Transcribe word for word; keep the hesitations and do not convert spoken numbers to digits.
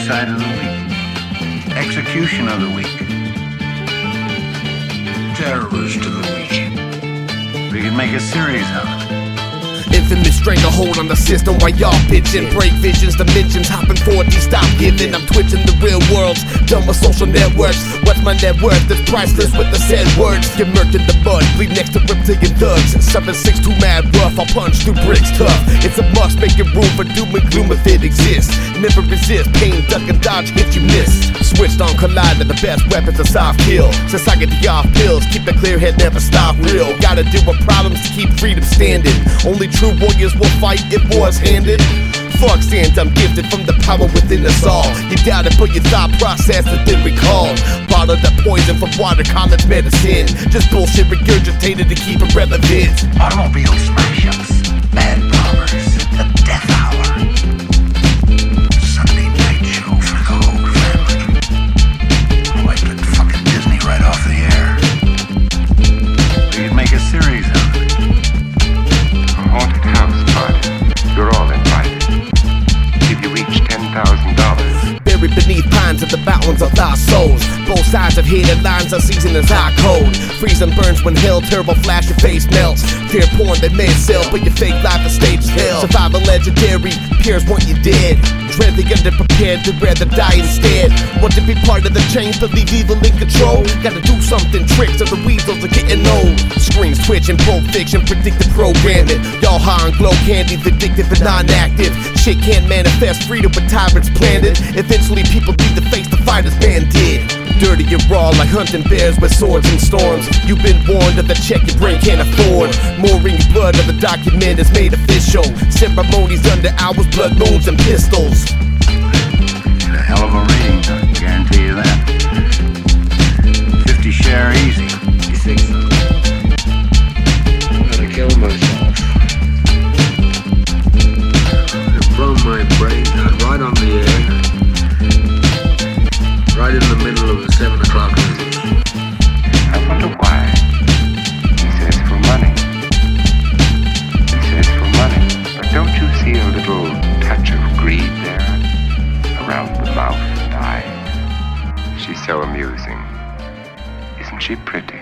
Suicide of the week. Execution of the week. Terrorist of the week. We could make a series of it. Infamous stranglehold on the system while y'all bitchin'. Break visions, dimensions, hopping forty, stop giving. I'm twitching the real worlds, done with social networks. What's my net worth? That's priceless with the said words. Get murked in the mud, bleed next to reptilian thugs. seven six two mad rough, I'll punch through bricks tough. It's a must, making room for doom and gloom if it exists. Never resist, pain, duck and dodge, hit you miss. Switched on collide, the best weapons to soft kill. Since I get the off pills, keep a clear head, never stop real. Gotta deal with problems to keep freedom standing. Only true warriors will fight if war's handed. Fuck stands, I'm gifted from the power within us all. You doubt it, but your thought process has been recalled. Bottle the poison from water, college medicine. Just bullshit regurgitated to keep it relevant. Automobile smash-ups, bad bombers, the death hour. Sunday night show for the whole family. Wiped it fucking Disney right off the air. We could make a series of it. A haunted house party. You're all invited. Give you each ten thousand dollars. Buried beneath pines of the mountains of our souls. Both sides of hated lines are seasoned as hot cold. Freeze and burns when hell, terrible flash, your face melts. Fear porn that may sell, but your fake life is stage hell. Survival legendary, peers want you dead. Dread the underprepared, to rather die instead. Want to be part of the change, to leave evil in control. Gotta do something, tricks of the weasels are getting old. Screens twitching, pro fiction, predictive programming. Y'all high on glow candy, vindictive and non-active. Shit can't manifest, freedom with tyrants planted. Eventually people need to face the fight as man did. Dirty and raw like hunting bears with swords and storms. You've been warned of the check your brain can't afford. More ring blood of the document is made official. Ceremonies under hours, blood moons and pistols. Get a hell of a rating, I guarantee you that. fifty share easy. You think so? I'm gonna kill myself. I've blown my brains out right on the air. Right in the middle of the seven o'clock news. I wonder why. He says for money. He says for money. But don't you see a little touch of greed there? Around the mouth and eyes. She's so amusing. Isn't she pretty?